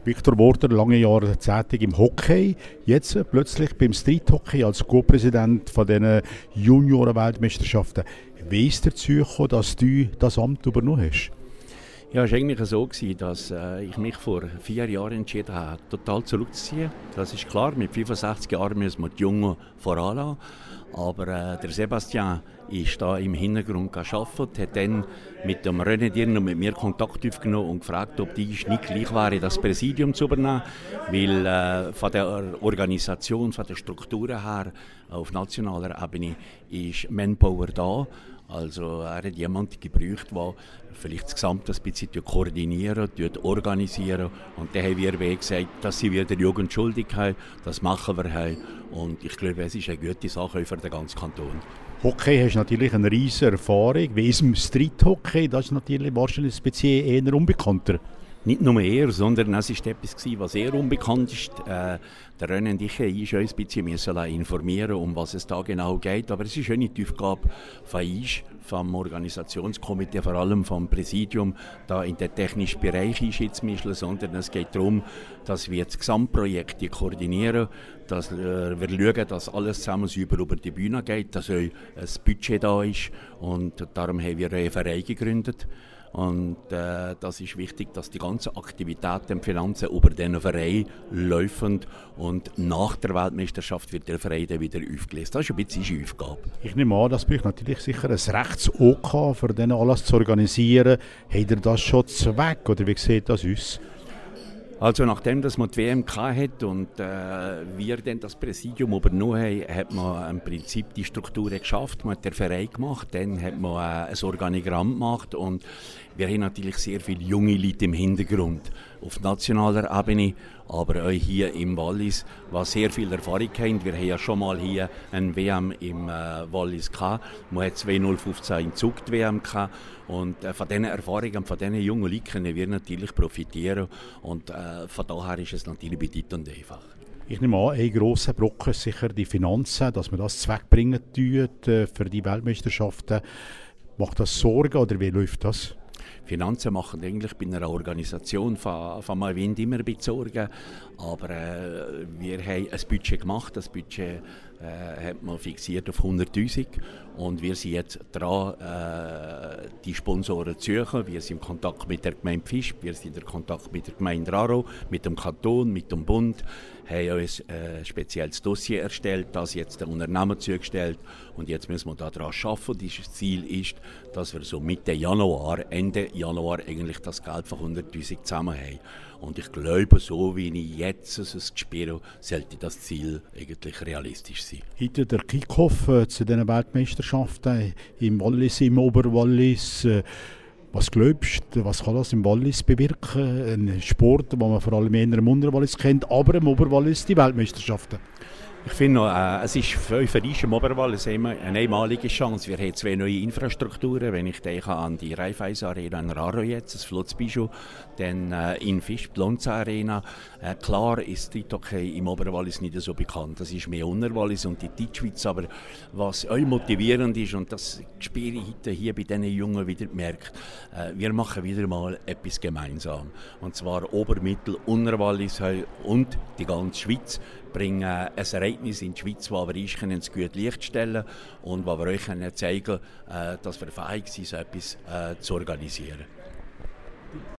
Viktor Worter, lange Jahre tätig im Hockey, jetzt plötzlich beim Street-Hockey als Co-Präsident von diesen Junioren-Weltmeisterschaften. Wie ist dazu gekommen, dass du das Amt übernommen hast? Ja, es war eigentlich so, dass ich mich vor 4 Jahren entschieden habe, total zurückzuziehen. Das ist klar, mit 65 Jahren müssen wir die Jungen voranlassen. Aber der Sebastian ist da im Hintergrund gearbeitet, hat dann mit dem René Dirn und mit mir Kontakt aufgenommen und gefragt, ob die nicht gleich wäre, das Präsidium zu übernehmen. Weil von der Organisation, von der Strukturen her auf nationaler Ebene ist Manpower da. Also er hat jemanden gebraucht, der vielleicht das Gesamte ein bisschen koordinieren, organisieren. Und dann haben wir gesagt, dass sie wieder Jugend schuldig haben. Das machen wir. Und ich glaube, es ist eine gute Sache für den ganzen Kanton. Hockey hast natürlich eine riesige Erfahrung. Wie ist im Street-Hockey? Das ist natürlich wahrscheinlich ein bisschen eher unbekannter. Nicht nur er, sondern es war etwas, was sehr unbekannt ist. Der René und ich mussten uns ein bisschen informieren, um was es da genau geht. Aber es ist auch nicht die Aufgabe von uns, vom Organisationskomitee, vor allem vom Präsidium, da in den technischen Bereich einschätzen, sondern es geht darum, dass wir das Gesamtprojekt koordinieren, dass wir schauen, dass alles zusammen über die Bühne geht, dass auch ein Budget da ist. Und darum haben wir einen Verein gegründet. Und das ist wichtig, dass die ganzen Aktivitäten und Finanzen über diesen Verein laufen und nach der Weltmeisterschaft wird der Verein dann wieder aufgelöst. Das ist ein bisschen unsere Aufgabe. Ich nehme an, das braucht natürlich sicher ein Rechts-OK, für den alles zu organisieren. Habt ihr das schon weg oder wie sieht das aus? Also nachdem dass man die WM hat und wir dann das Präsidium übernommen haben, hat man im Prinzip die Struktur geschafft, man hat den Verein gemacht, dann hat man ein Organigramm gemacht und wir haben natürlich sehr viele junge Leute im Hintergrund auf nationaler Ebene, aber auch hier im Wallis, was sehr viel Erfahrung haben. Wir haben ja schon mal hier eine WM im Wallis gehabt. Man hat 2015 in Zug die WM gehabt. Und von diesen Erfahrungen, von diesen jungen Leuten können wir natürlich profitieren. Und von daher ist es natürlich bedeutend einfach. Ich nehme an, ein grosser Brocken ist sicher die Finanzen, dass man das zweckbringen tut für die Weltmeisterschaften. Macht das Sorgen oder wie läuft das? Finanzen machen eigentlich bei einer Organisation von mal Wind immer ein bisschen Sorgen. Aber wir haben ein Budget gemacht. Das Budget hat man fixiert auf 100'000 und wir sind jetzt dran, die Sponsoren zu suchen. Wir sind im Kontakt mit der Gemeinde Visp, wir sind in Kontakt mit der Gemeinde Raro, mit dem Kanton, mit dem Bund, haben uns ein spezielles Dossier erstellt, das jetzt den Unternehmen zugestellt und jetzt müssen wir daran arbeiten. Das Ziel ist, dass wir so Mitte Januar, Ende Januar eigentlich das Geld von 100'000 zusammen haben. Und ich glaube, so wie ich jetzt es spüre, sollte das Ziel eigentlich realistisch sein. Heute der Kickoff zu den Weltmeisterschaften im Wallis, im Oberwallis. Was glaubst du, was kann das im Wallis bewirken? Ein Sport, den man vor allem eher im Unterwallis kennt, aber im Oberwallis die Weltmeisterschaften. Ich finde noch, es ist für uns im Oberwallis eine einmalige Chance. Wir haben 2 neue Infrastrukturen. Wenn ich denke an die Raiffeisen Arena in Raro jetzt, das Flotzbischof, dann in Visp, die Lonza Arena. Klar ist die Hockey im Oberwallis nicht so bekannt. Das ist mehr Unterwallis und die Deutschschweiz. Aber was euch motivierend ist, und das spüre ich heute hier bei diesen Jungen wieder gemerkt, wir machen wieder mal etwas gemeinsam. Und zwar Obermittel, Unterwallis und die ganze Schweiz bringen ein Ereignis in die Schweiz, das wir uns ins gute Licht stellen und wo wir euch zeigen können, dass wir fähig sind, so etwas zu organisieren.